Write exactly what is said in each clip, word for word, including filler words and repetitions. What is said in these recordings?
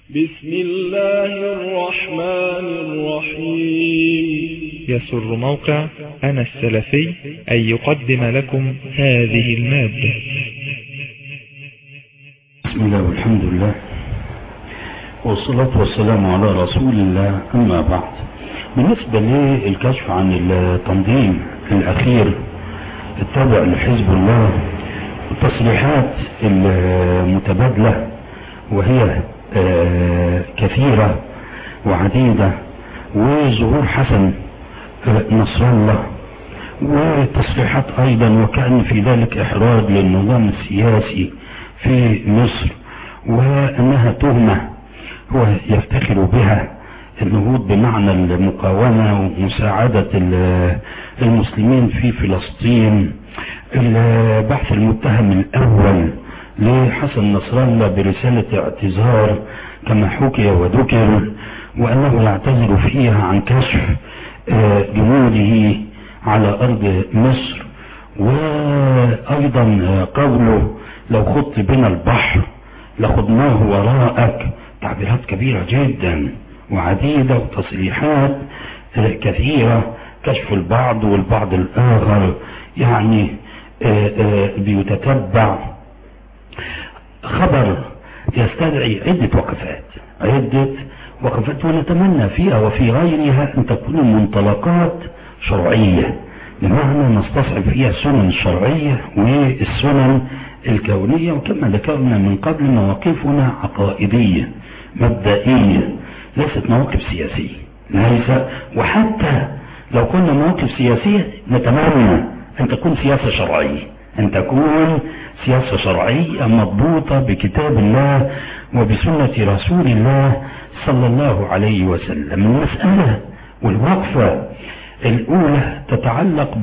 بسم الله الرحمن الرحيم. يسر موقع أنا السلفي أن يقدم لكم هذه المادة. بسم الله والحمد لله والصلاة والسلام على رسول الله، أما بعد. بالنسبة للكشف عن التنظيم الأخير التابع لحزب الله، التصريحات المتبادلة وهي كثيرة وعديدة، وظهور حسن نصر الله، وتصريحات أيضا وكأن في ذلك إحراج للنظام السياسي في مصر، وأنها تهمة هو يفتخر بها، النهوض بمعنى المقاومة ومساعدة المسلمين في فلسطين، البحث المتهم الأول لحسن نصر الله برسالة اعتذار كما حكي وذكر، وأنه يعتذر فيها عن كشف جنوده على أرض مصر، وأيضا قوله لو خضت بنا البحر لخضناه وراءك، تعبيرات كبيرة جدا وعديدة وتصريحات كثيرة، كشف البعض والبعض الآخر، يعني بيتتبع خبر يستدعي عدة وقفات عدة وقفات ونتمنى فيها وفي غيرها أن تكون منطلقات شرعية، بمعنى نستصعب فيها السنن الشرعية والسنن الكونية، وكما ذكرنا من قبل مواقفنا عقائدية مبدئية، ليست مواقف سياسية، ليس وحتى لو كنا مواقف سياسية نتمنى أن تكون سياسة شرعية، أن تكون سياسة شرعية مضبوطة بكتاب الله وبسنة رسول الله صلى الله عليه وسلم. المسألة والوقفة الأولى تتعلق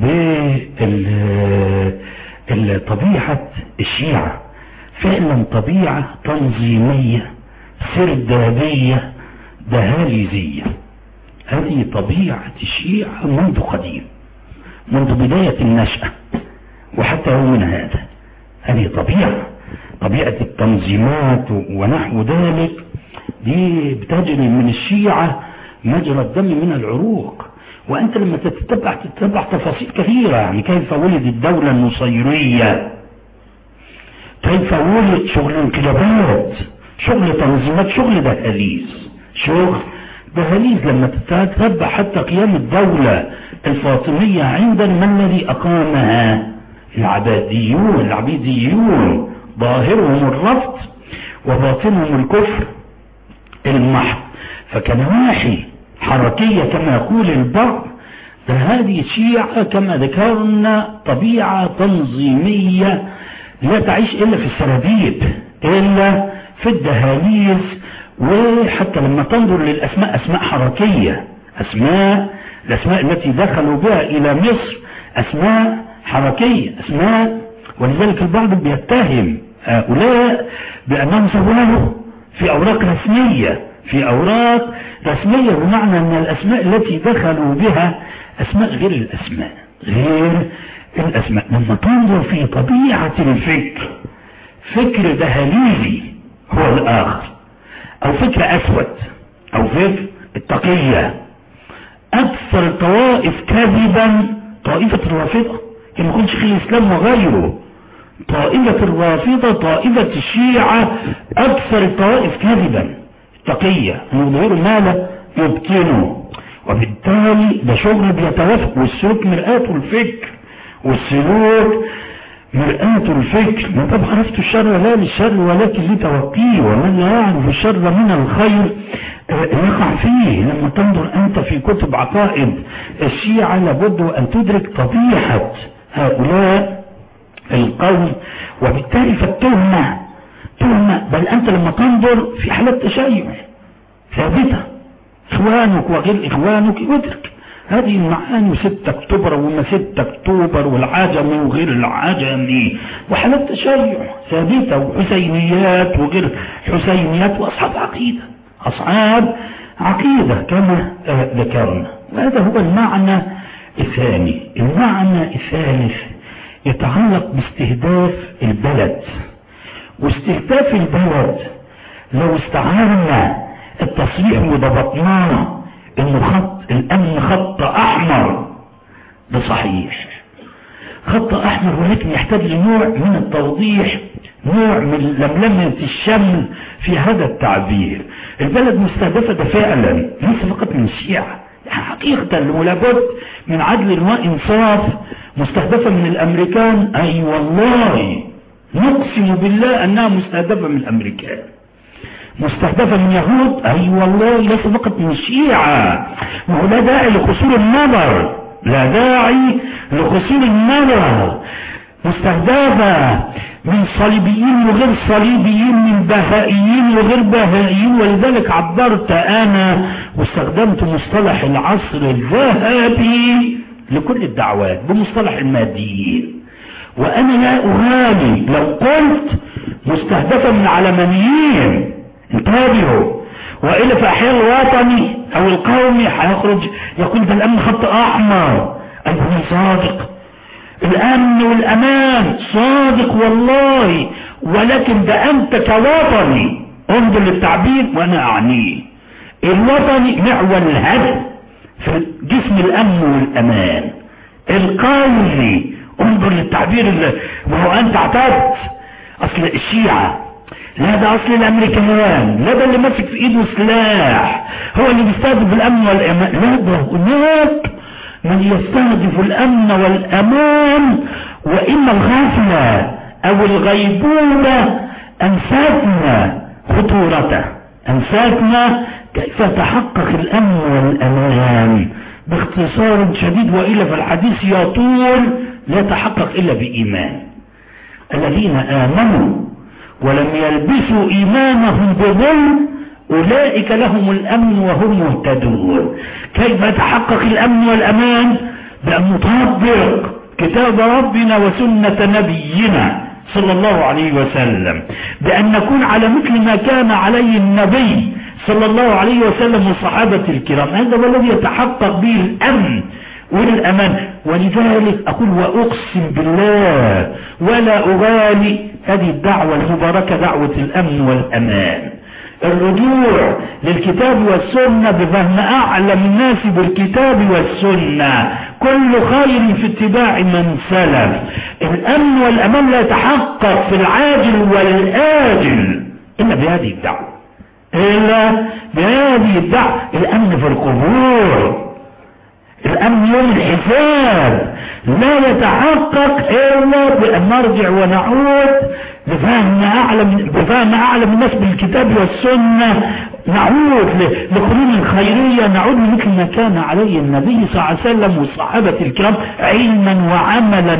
بطبيعة الشيعة، فعلا طبيعة تنظيمية سردابية دهاليزية. هذه طبيعة الشيعة منذ قديم، منذ بداية النشأة وحتى يومنا هذا. هذه طبيعة طبيعة التنظيمات ونحو ذلك، دي بتجري من الشيعة مجرى الدم من العروق. وأنت لما تتبع تتبع تفاصيل كثيرة، يعني كيف ولد الدولة النصيرية، كيف ولد شغل انقلابات، شغل تنظيمات، شغل دهاليز، شغل دهاليز. لما تتبع حتى قيام الدولة الفاطمية عند من الذي أقامها؟ العباديون العبيديون، ظاهرهم الرفض وباطنهم الكفر المحض، فكنواحي حركية كما يقول البعض، ده هذه الشيعة كما ذكرنا طبيعة تنظيمية لا تعيش إلا في السراديب، إلا في الدهاليز. وحتى لما تنظر للأسماء، أسماء حركية، أسماء الأسماء التي دخلوا بها إلى مصر أسماء حركية، أسماء، ولذلك البعض بيتهم هؤلاء بأنهم سووا في أوراق رسمية، في أوراق رسمية، بمعنى أن الأسماء التي دخلوا بها أسماء غير الأسماء، غير الأسماء. لما تنظر في طبيعة الفكر، فكر دهاليزي هو الآخر، أو فكر أسود، أو فكر التقية. أكثر الطوائف كذبا طائفة الرافضة، كما يقول شيخ الإسلام وغيره، طائفة الرافضة، طائفة الشيعة، أكثر الطوائف كذبا التقية، أن يظهروا ما لا يبطنوا، وبالتالي ده شغل بيتوافق. والسلوك مرآة الفكر، والسلوك مرآة الفكر. ما طب عرفت الشر لا للشر ولكن لتوقيه، ومن لا يعرف الشر من الخير يقع فيه. لما تنظر أنت في كتب عقائد الشيعة لابد أن تدرك طبيعة هؤلاء القوم، وبالتالي فالتهمة تهمة. بل أنت لما تنظر في حالات تشيع ثابتة، إخوانك وغير إخوانك يدرك هذه المعاني، ستة أكتوبر وما ستة أكتوبر والعجمي وغير العجمي، وحالات تشيع ثابتة، وحسينيات وغير حسينيات، وأصحاب عقيدة، أصحاب عقيدة كما ذكرنا. وهذا هو المعنى الثاني. المعنى الثالث يتعلق باستهداف البلد، واستهداف البلد لو استعارنا التصريح وضبطناه انه خط الامن خط احمر، ده صحيح خط احمر، ولكن يحتاج لنوع من التوضيح، نوع من لملمة الشمل في هذا التعبير. البلد مستهدفة ده فعلا ليس فقط من الشيعة، حقيقة ولابد من عدل وإنصاف. مستهدفة من الأمريكان، أي أيوة والله نقسم بالله أنها مستهدفة من الأمريكان. مستهدفة من يهود، أي أيوة والله ليس فقط من الشيعة. وهو لا داعي لقصور النظر، لا داعي لقصور النظر. مستهدفة من صليبيين وغير صليبيين، من بهائيين وغير بهائيين. ولذلك عبرت أنا واستخدمت مصطلح العصر الذهبي لكل الدعوات بمصطلح الماديين. وأنا لا أغالي لو قلت مستهدفة من علمانيين، انتبهوا، وإلا في أحيان الوطني أو القومي هيخرج يقول ده الأمن خط أحمر. أيها صادق، الأمن والأمان صادق والله، ولكن ده أنت كوطني انظر للتعبير وأنا أعنيه. الوطني معول الهدف في جسم الأمن والأمان. القومي انظر للتعبير اللي وهو أنت اعتدت أصل الشيعة، لا ده أصل الأمريكان، لا ده اللي ماسك في إيده سلاح هو اللي بيستهدف الأمن والأمان. لا ده هناك من يستهدف الأمن والأمان، وإن الغفلة أو الغيبوبة أنساتنا خطورته، أنساتنا كيف تحقق الأمن والأمان باختصار شديد، وإلا فالحديث يطول، لا يتحقق إلا بإيمان. الذين آمنوا ولم يلبسوا إيمانهم بظلم أولئك لهم الأمن وهم مهتدون. كيف يتحقق الأمن والأمان؟ بأن نطبق كتاب ربنا وسنة نبينا صلى الله عليه وسلم، بأن نكون على مثل ما كان عليه النبي صلى الله عليه وسلم والصحابة الكرام. هذا هو الذي يتحقق به الأمن والأمان. ولذلك أقول وأقسم بالله ولا أغالي، هذه الدعوة المباركة دعوة الأمن والأمان، الرجوع للكتاب والسنة بفهم أعلم الناس بالكتاب والسنة، كل خير في اتباع من سلف. الأمن والأمان لا يتحقق في العاجل والآجل إلا بهذه الدعوة، إلا بهذه الدعوة. الأمن في القبور، الأمن يوم الحساب لا يتحقق إلا بأن نرجع ونعود بفهم أعلم بفهم أعلم الناس بالكتاب والسنة، نعود لقرون الخيرية، نعود مثل ما كان عليه النبي صلى الله عليه وسلم والصحابة الكرام علما وعملا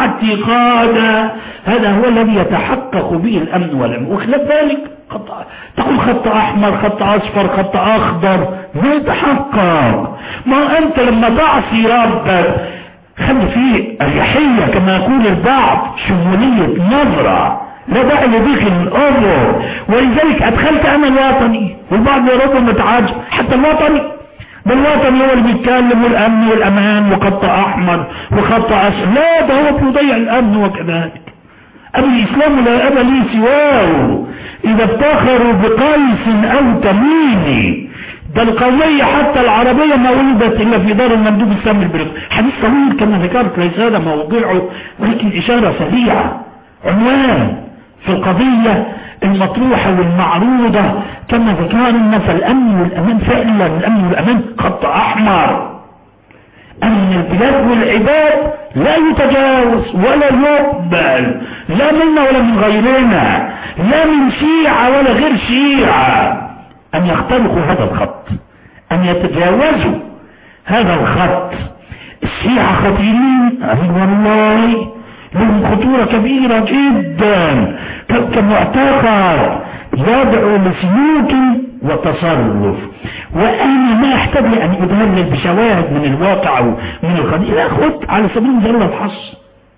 واعتقادا. هذا هو الذي يتحقق به الأمن والأمن. وخلاف ذلك خط، تقول خط أحمر، خط أصفر، خط أخضر، ما يتحقق. ما أنت لما تعصي ربك خلي فيه الريحية كما يقول البعض، شمولية نظرة، لا داعي لضيق الأمر. ولذلك أدخلت أنا الوطني، والبعض يرد متعاجب حتى الوطني، ده الوطني هو اللي بيتكلم والأمن والأمان وخط أحمر وخط أسود. لا، ده هو بيضيع الأمن وكذلك. أبي الإسلام لا أبا لي سواه إذا افتخروا بقيس أو تميم. ده القومية حتى العربية ما ولدت إلا في دار المندوب السامي البريطاني. حديث طويل كما ذكرت، ليس هذا موضوعه، ولكن إشارة سريعة، عنوان في القضية المطروحة والمعروضة كما ذكرنا. فالأمن والأمان فعلا، الأمن والأمان خط أحمر. أمن البلاد والعباد لا يتجاوز ولا يقبل، لا منا ولا من غيرنا، لا من شيعة ولا غير شيعة، أن يخترقوا هذا الخط، أن يتجاوزوا هذا الخط. الشيعة خطيرين، أي والله لهم خطورة كبيرة جدا، كمعتقد يدعو لسلوك وتصرف. وأنا ما أحتاج أن أدلل بشواهد من الواقع ومن القضية. لا، خذ على سبيل المثال الحصر،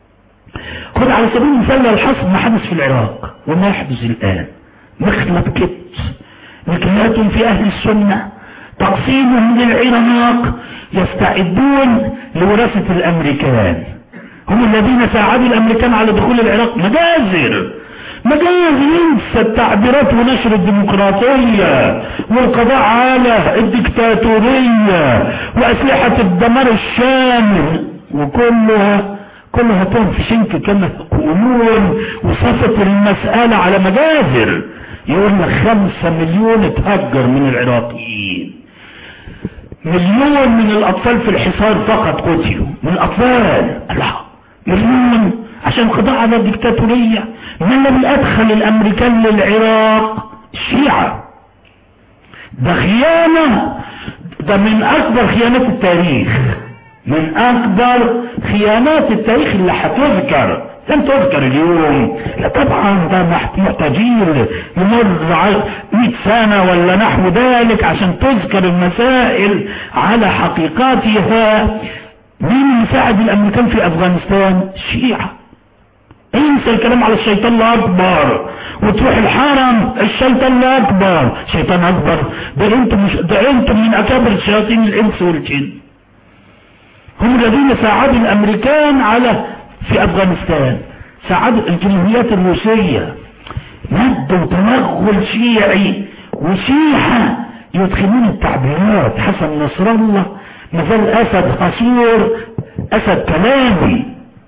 خذ على سبيل المثال الحصر ما حدث في العراق وما يحدث الآن. مخلط كت نكلات في أهل السنة، تقسيمهم للعراق، يستعدون لوراثة الأمريكان، هم الذين ساعدوا الأمريكان على دخول العراق. مجازر مجاز ينسى التعبيرات ونشر الديمقراطية والقضاء على الدكتاتورية وأسلحة الدمار الشامل، وكلها كلها تنفي شنك كما يقولون، وصفت المسألة على مجازر. يقول لك خمسة مليون اتهجر من العراقيين، مليون من الأطفال في الحصار فقط قتلوا من الأطفال. الله، مليون عشان القضاء على الدكتاتورية. من الذي أدخل الأمريكان للعراق؟ الشيعة. ده خيانة، ده من أكبر خيانات التاريخ، من أكبر خيانات التاريخ اللي هتذكر، لن تذكر اليوم. لا طبعا، ده محتاجين يمر مئة سنة ولا نحو ذلك عشان تذكر المسائل على حقيقاتها. مين يساعد الأمريكان في أفغانستان؟ الشيعة. انسى الكلام على الشيطان الأكبر وتروح الحرم، الشيطان الأكبر. شيطان أكبر ده انتم مش ده انتم من أكابر شياطين الإنس والجن، هم الذين ساعدوا الأمريكان على في أفغانستان، ساعدوا الجمهوريات الروسية، مد وتوغل شيعي وشيحة يدخلون التعبيرات. حسن نصر الله مثل أسد حصور، أسد كلامي،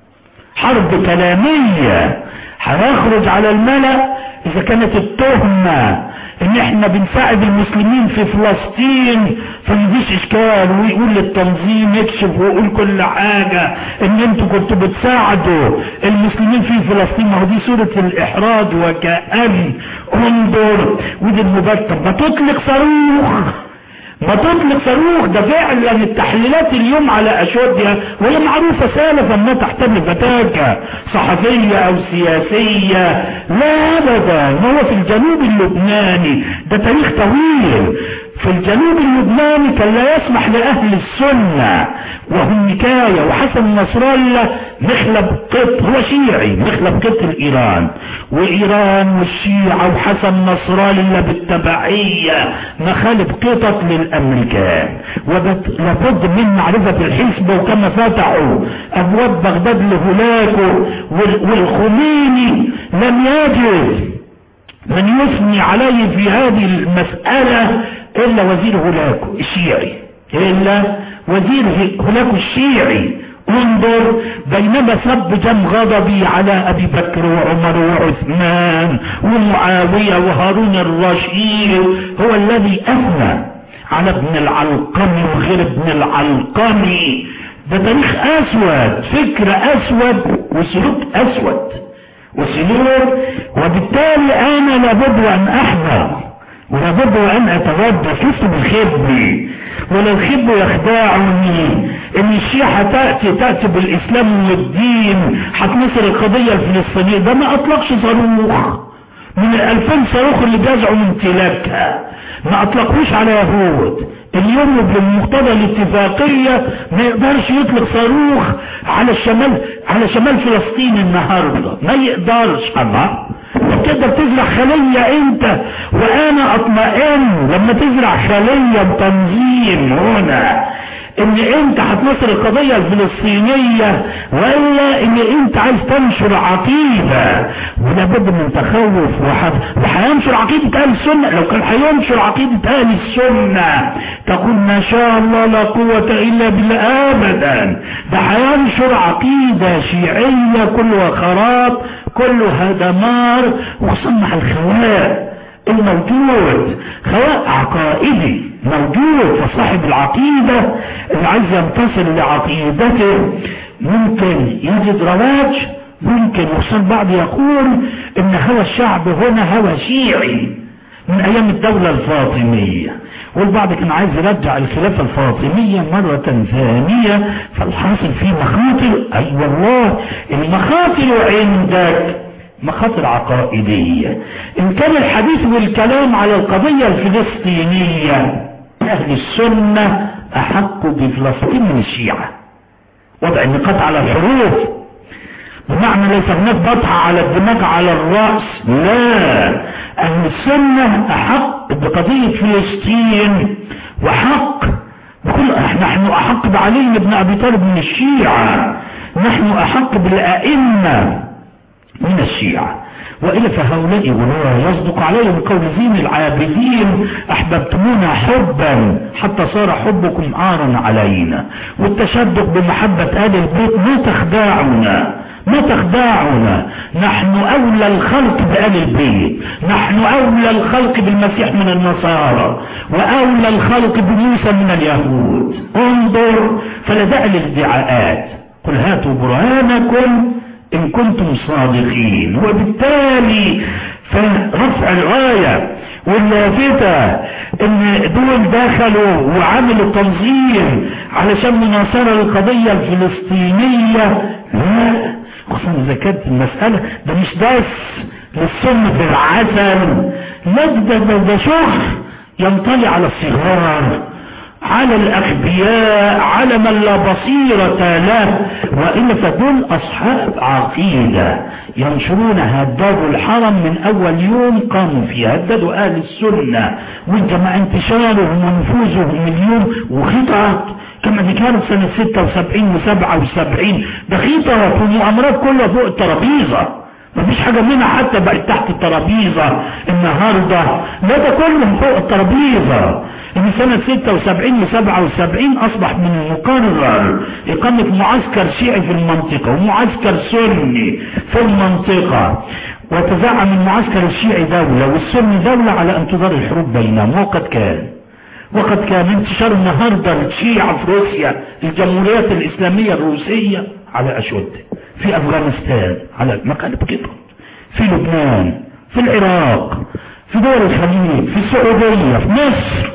حرب كلامية، هيخرج على الملأ إذا كانت التهمة ان احنا بنساعد المسلمين في فلسطين فمفيش اشكال، ويقول للتنظيم يكشف ويقول كل حاجة ان انتوا كنتوا بتساعدوا المسلمين في فلسطين. ما هو دي سورة الاحراج وكأن انظر، ودي المبتر ما تطلق صاروخ، ما تطلق صاروخ. ده فعلا التحليلات اليوم على اشودها وهي معروفة سالفا ما تحتمل فتاكة صحفية او سياسية، لا ابدا. هو في الجنوب اللبناني ده تاريخ طويل، في الجنوب اللبناني كان لا يسمح لأهل السنة وهم نكاية. وحسن نصر الله مخلب قط، هو شيعي مخلب قط الإيران، وإيران والشيعة وحسن نصر الله بالتبعية مخالب قطط للأمريكان. ولابد من معرفة الحسبة، وكما فتحوا أبواب بغداد لهولاكو والخميني لم يجد من يثني عليه في هذه المسألة إلا وزير هولاكو الشيعي، إلا وزير هولاكو الشيعي. انظر، بينما سب جم غضبي على أبي بكر وعمر وعثمان ومعاوية وهارون الرشيد، هو الذي أثنى على ابن العلقمي وغير ابن العلقمي. ده تاريخ أسود، فكر أسود وسلوك أسود وسلوك. وبالتالي أنا لابد أن أحذر ولابد أن أتوجه. لست بالخبي ولا الخب يخدعني ان الشيعة تأتي تأتي بالإسلام والدين هتنصر القضية الفلسطينية. ده ما أطلقش صاروخ من الألفين صاروخ اللي بيزعوا امتلاكها، ما أطلقوش على يهود. اليوم بمقتضى الاتفاقية ما يقدرش يطلق صاروخ على الشمال على شمال فلسطين النهاردة، ما يقدرش. أما تقدر تزرع خلية انت وانا اطمئن لما تزرع خلية بتنظيم هنا ان انت هتنصر القضية الفلسطينية، ولا ان انت عايز تنشر عقيدة. ولابد من تخوف، وهينشر عقيدة اهل السنة. لو كان هينشر عقيدة اهل السنة تقول ما شاء الله لا قوة الا بالله ابدا. ده هينشر عقيدة شيعية كلها خراب كلها دمار، وصنع الخواء الموجود خواء عقائدي موجود. فصاحب العقيدة اللي عايز ينتصر لعقيدته ممكن يجد رواج، ممكن وصل بعض يقول ان هوى الشعب هنا هوى شيعي من ايام الدولة الفاطمية، والبعض كان عايز يرجع الخلافة الفاطمية مرة ثانية. فالحاصل فيه مخاطر. اي أيوة والله المخاطر عندك مخاطر عقائدية. ان كان الحديث والكلام على القضية الفلسطينية اهل السنة احق بفلسطين من الشيعة. وضع النقاط على الحروف بمعنى ليس هناك بطحة على الدماغ على الرأس، لا، اهل السنة احق بقضية فلسطين وحق بكل. نحن احق بعلي بن ابي طالب من الشيعة، نحن احق بالائمة من الشيعة. وإلا فهؤلاء ولا يصدق عليهم قول زين العابدين أحببتمونا حبا حتى صار حبكم عارا علينا. والتشدق بمحبة آل البيت ما تخدعنا ما تخدعنا نحن أولى الخلق بآل البيت، نحن أولى الخلق بالمسيح من النصارى، وأولى الخلق بموسى من اليهود. انظر، فلا داعي للادعاءات، قل هاتوا برهانكم إن كنتم صادقين. وبالتالي فرفع الراية واللافتة ان دول دخلوا وعملوا تنظيم علشان مناصرة القضية الفلسطينية، لا، خصوصا اذا كانت المسألة ده مش بس للسم في العسل، لا، ده ده, ده شخص ينطلي على الصغار، على الأغبياء، على من لا بصيرة له. وإلا فدول أصحاب عقيدة ينشرون هددوا الحرم من أول يوم قاموا فيه، هددوا أهل السنة، وانت مع انتشارهم ونفوذهم اليوم وخطط كما دي كانت سنة ستة وسبعين وسبعة وسبعين، ده خطط ومؤامرات كلها فوق الترابيزة، مفيش حاجة منها حتى بقت تحت الترابيزة النهاردة، لا، ده كله فوق الترابيزة. ان سنة ستة وسبعين وسبعة وسبعين اصبح من المقرر اقامة معسكر شيعي في المنطقة ومعسكر سني في المنطقة، وتزعم المعسكر الشيعي دولة والسني دولة على ان تدار الحروب بينهم. وقد كان وقد كان انتشار النهاردة الشيعة في روسيا، الجمهوريات الاسلامية الروسية على اشد، في افغانستان على مقالب كده، في لبنان، في العراق، في دول الخليج، في السعودية، في مصر،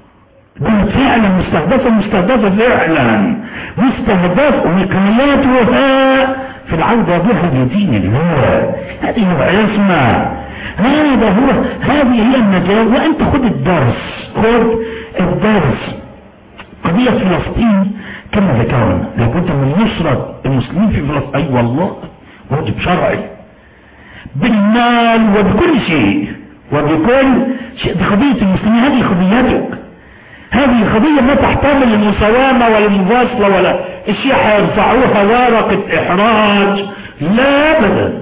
دول فعلا مستهدفة مستهدفة فعلا مستهدفة ومكانياتها في العودة بها لدين الله. هذه هو عصمة، هذا هو هذه هي النجاة. وانت خد الدرس، خد الدرس. قضية فلسطين كما ذكرنا لابد من نصرة المسلمين في فلسطين، اي والله واجب شرعي بالمال وبكل شيء وبكل شيء. دي قضية المسلمين، هذه قضيتك، هذه قضية ما تحتمل المساومة ولا المفاصلة ولا الشيعة يرفعوها ورقة احراج، لا ابدا.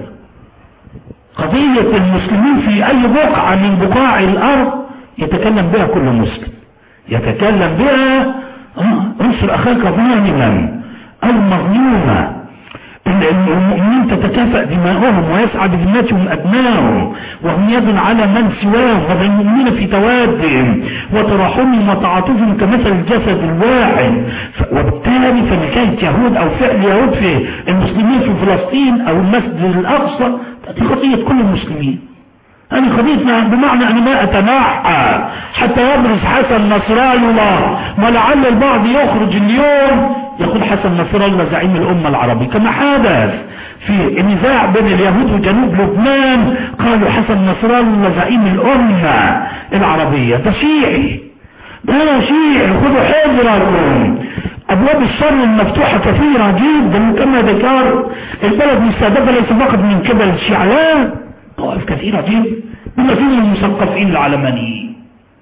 قضية المسلمين في اي بقعة من بقاع الارض يتكلم بها كل مسلم، يتكلم بها انصر اخاك ظالما او مظلوما. المؤمنين تتكافأ دماؤهم ويسعد ذمتهم أبنائهم وهم يد على من سواهم، والمؤمنين في توادهم وتراحمهم وتعاطفهم كمثل الجسد الواحد. وبالتالي فنكاية يهود أو فعل يهود في المسلمين في فلسطين أو المسجد الأقصى دي قضية كل المسلمين. هذه قضيتنا بمعنى أنا ما أتنحى حتى يبرز حسن نصر الله، ولعل البعض يخرج اليوم يقول حسن نصر الله زعيم الأمة العربية كما حدث في النزاع بين اليهود وجنوب لبنان، قالوا حسن نصر الله زعيم الأمة العربية. ده شيعي، ده شيعي، خذوا حذركم. أبواب الشر المفتوحة كثيرة جدا كما ذكر. البلد مستهدفة ليس فقط من قبل الشيعة، طوائف كثيرة جدا، بما فيهم المثقفين العلمانيين،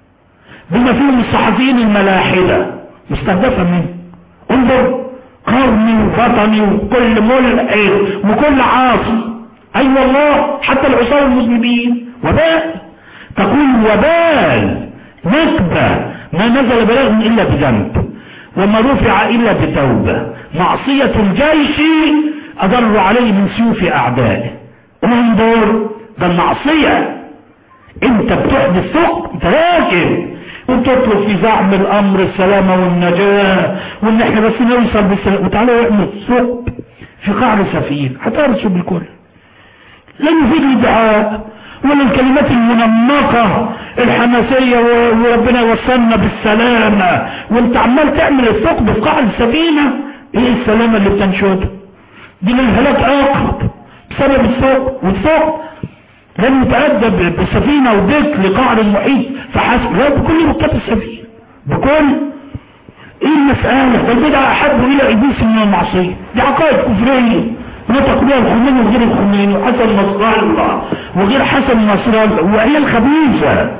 بما فيهم الصحفيين الملاحدة مستهدفة منه. انظر، قرني ووطني وكل ملحد وكل عاصي، اي أيوة والله، حتى العصاة المذنبين. وبال، تقول وبال، نكبة، ما نزل بلاغ الا بذنب وما رفع الا بتوبة، معصية الجيش اضر عليه من سيوف اعدائه. انظر، ده المعصية انت بتحدث ثقب، انت راكب وتطلب في زعم الامر السلامة والنجاة وان احنا بس نوصل بالسلام، وتعالوا اعمل ثقب في قعر سفينة هترسوا بالكل. لا يفيد الدعاء ولا الكلمات المنمقة الحماسية وربنا يوصلنا بالسلامة، وانت عمال تعمل الثقب في قعر السفينة. ايه السلامة اللي بتنشدها دي؟ للهلاك اقرب بسبب الثقب، والثقب لن يتأدب بالسفينة وبيت لقعر المحيط فحسب، لا، بكل ركاب السفينة، بكل. ايه المسألة؟ والبدعة احب الى ابليس من المعصية، دي عقائد كفرية نطق بها الخميني وغير الخميني وحسن نصر الله وغير حسن نصر الله، وهي الخبيثة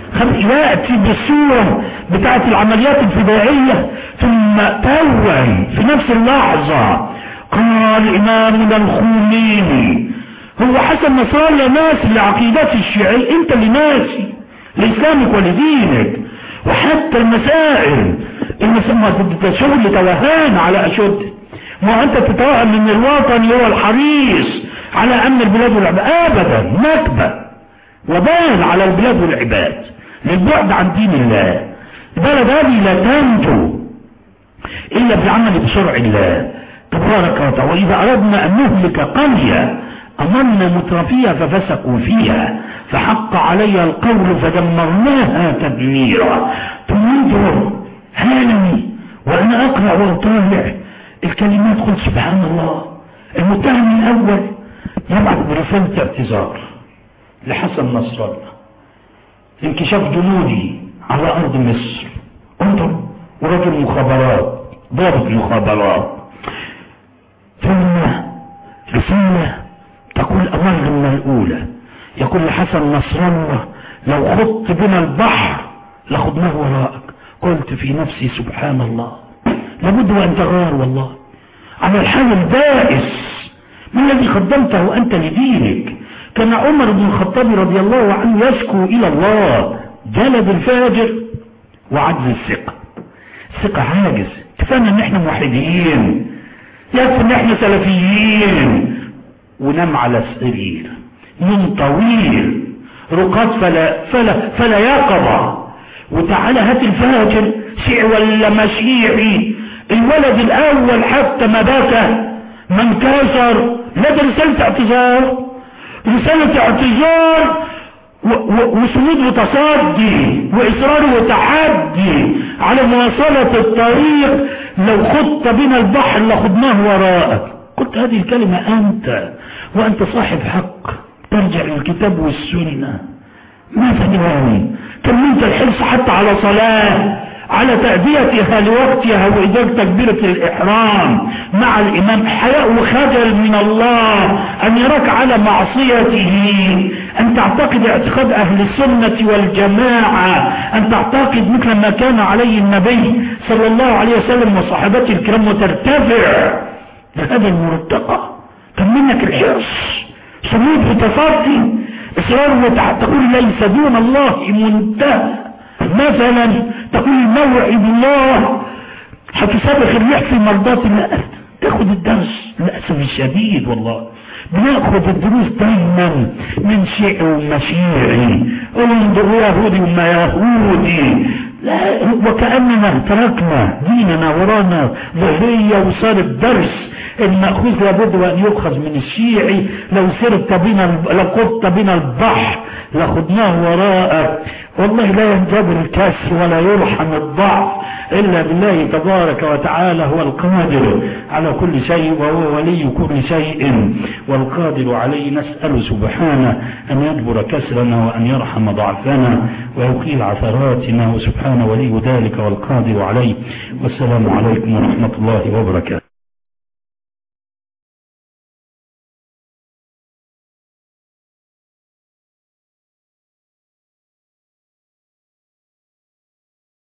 يأتي بالصورة بتاعت العمليات الفدائية ثم تون في نفس اللحظة. قال إمامنا الخميني هو حسن نصر الله ناس لعقيدات الشيعية، انت اللي ناسي لإسلامك ولدينك. وحتى المسائل المسائل شغل توهان على أشد، ما أنت تتوهم من الوطن هو الحريص على أمن البلاد والعباد، أبدا نكبة وبال على البلاد والعباد للبعد عن دين الله. البلد هذه لا تنجو إلا بالعمل بشرع الله تبارك وتعالى. وإذا أردنا أن نهلك قرية أمرنا مترفيها ففسقوا فيها فحق علي القول فدمرناها تدميرا. تنظر هانني وأنا أقرأ وأطالع الكلمات، قلت سبحان الله. المتهم الأول يبعث برسالة اعتذار لحسن نصر الله انكشاف جنودي على أرض مصر، انظر، ورجل مخابرات ضابط مخابرات. ثم رسالة تقول أمر من الأولى، يقول لحسن نصر الله لو خضت بنا البحر لخضناه وراءك. قلت في نفسي سبحان الله، لابد وأن تغار والله على الحال البائس من الذي قدمته أنت لدينك. كان عمر بن الخطاب رضي الله عنه يشكو إلى الله جلد الفاجر وعجز الثقة. الثقة عاجز، كفانا ان احنا موحدين، يكفي ان احنا سلفيين، ونام على السرير من طويل رقاد فلا فلا فلا يقظة. وتعالى هات الفاجر شيعي ولا مشيعي، الولد الاول حتى ما بكى ما انكسر، لا ده رسالة اعتذار، رسالة اعتذار وصمود وتصدي واصرار وتحدي على مواصلة الطريق. لو خضت بنا البحر لخضناه وراءك. قلت هذه الكلمة انت وانت صاحب حق، ترجع للكتاب والسنة. ماذا دواني كملت الحرص حتى على صلاة، على تأديتها لوقتها وإدارة تكبيرة الإحرام مع الإمام، حياء وخجل من الله أن يراك على معصيته، أن تعتقد اعتقاد أهل السنة والجماعة، أن تعتقد مثل ما كان عليه النبي صلى الله عليه وسلم وصحابته الكرام وترتفع لهذا المرتقى. كم منك الحرص، صمود وتصدي، إصرار وتحت، تقول ليس دون الله منتهى. مثلا تقول موعد الله هتسابق الريح في مرضات الله، تاخد الدرس. للأسف الشديد والله بناخد الدروس دايما من شيعي ومشيعي، انظر يهودي وما يهودي، لا وكأننا تركنا ديننا ورانا ظهرية وصار الدرس المأخوذ لابد وأن يؤخذ من الشيعي. لو سرت بنا لو قدت بنا البحر لخدناه وراءك. والله لا ينجبر الكسر ولا يرحم الضعف إلا بالله تبارك وتعالى. هو القادر على كل شيء وهو ولي كل شيء والقادر عليه. نسأل سبحانه أن يجبر كسرنا وأن يرحم ضعفنا ويقيل عثراتنا، وسبحانه ولي ذلك والقادر عليه. والسلام عليكم ورحمة الله وبركاته.